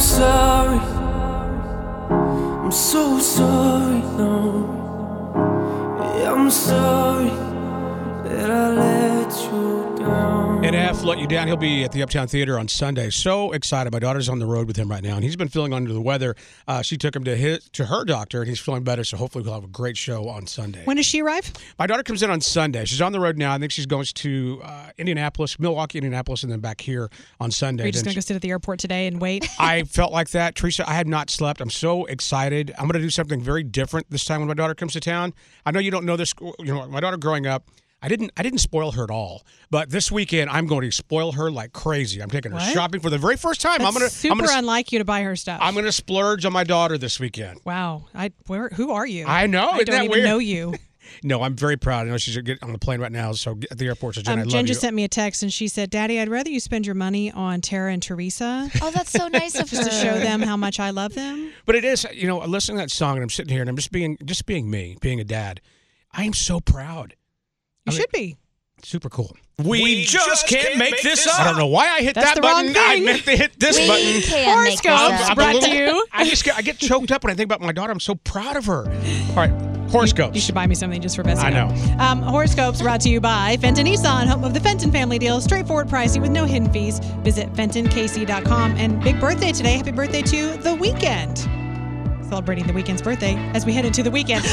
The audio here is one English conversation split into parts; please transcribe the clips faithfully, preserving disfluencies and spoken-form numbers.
sorry. I'm so sorry, no. Yeah, I'm sorry that I let you down. Ed F. let you down. He'll be at the Uptown Theater on Sunday. So excited. My daughter's on the road with him right now, and he's been feeling under the weather. Uh, she took him to his, to her doctor, and he's feeling better, so hopefully we'll have a great show on Sunday. When does she arrive? My daughter comes in on Sunday. She's on the road now. I think she's going to uh, Indianapolis, Milwaukee, Indianapolis, and then back here on Sunday. Are you just Then going to go sit at the airport today and wait? I felt like that. Teresa, I had not slept. I'm so excited. I'm going to do something very different this time when my daughter comes to town. I know you don't know this. You know, my daughter growing up, I didn't I didn't spoil her at all. But this weekend, I'm going to spoil her like crazy. I'm taking her What? shopping for the very first time. That's I'm gonna, super I'm gonna, unlike you to buy her stuff. I'm going to splurge on my daughter this weekend. Wow. I where? Who are you? I know. I Isn't don't that even weird? know you. No, I'm very proud. I know she's getting on the plane right now, so at the airport. So Jen, Um, I love Jen you. just sent me a text and she said, "Daddy, I'd rather you spend your money on Tara and Teresa Oh, that's so nice of her. just to show them how much I love them." But it is, you know, listening to that song, and I'm sitting here, and I'm just being, just being me, being a dad. I am so proud. You I mean, should be. Super cool. We just can't make this up. I don't know why I hit That's that the wrong button. I thing. meant to hit this We button. can't make this Horoscopes up. brought to you. I just get, I get choked up when I think about my daughter. I'm so proud of her. All right, horoscopes. You should buy me something just for Bessie. I know. Um, horoscopes brought to you by Fenton Nissan, home of the Fenton family deal. Straightforward pricing with no hidden fees. Visit Fenton K C dot com. And big birthday today. Happy birthday to The Weeknd. Celebrating The Weeknd's birthday as we head into the weekend.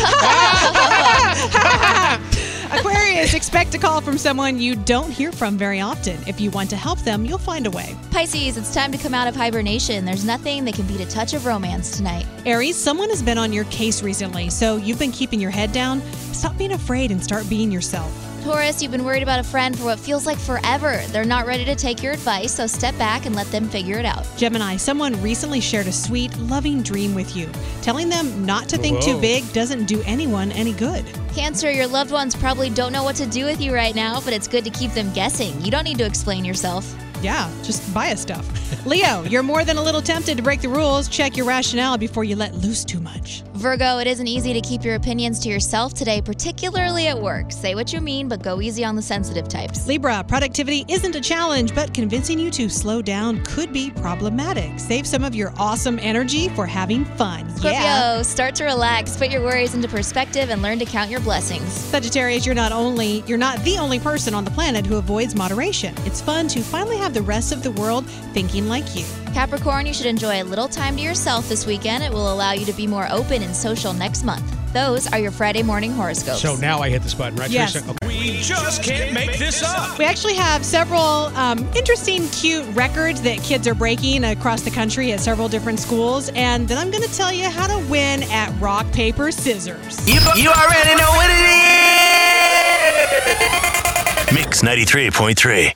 Aquarius, expect a call from someone you don't hear from very often. If you want to help them, you'll find a way. Pisces, it's time to come out of hibernation. There's nothing that can beat a touch of romance tonight. Aries, someone has been on your case recently, so you've been keeping your head down. Stop being afraid and start being yourself. Taurus, you've been worried about a friend for what feels like forever. They're not ready to take your advice, so step back and let them figure it out. Gemini, someone recently shared a sweet, loving dream with you. Telling them not to think Whoa. too big doesn't do anyone any good. Cancer, your loved ones probably don't know what to do with you right now, but it's good to keep them guessing. You don't need to explain yourself. Yeah, just buy us stuff. Leo, you're more than a little tempted to break the rules. Check your rationale before you let loose too much. Virgo, it isn't easy to keep your opinions to yourself today, particularly at work. Say what you mean, but go easy on the sensitive types. Libra, productivity isn't a challenge, but convincing you to slow down could be problematic. Save some of your awesome energy for having fun. Scorpio, Yeah. start to relax, put your worries into perspective, and learn to count your blessings. Sagittarius, you're not only you're not the only person on the planet who avoids moderation. It's fun to finally have the rest of the world thinking like you. Capricorn, you should enjoy a little time to yourself this weekend. It will allow you to be more open and social next month. Those are your Friday morning horoscopes. So now I hit this button, right, Yes. Teresa? Okay. We just can't make this up. We actually have several um, interesting, cute records that kids are breaking across the country at several different schools. And then I'm going to tell you how to win at rock, paper, scissors. You, you already know what it is. Mix ninety-three point three.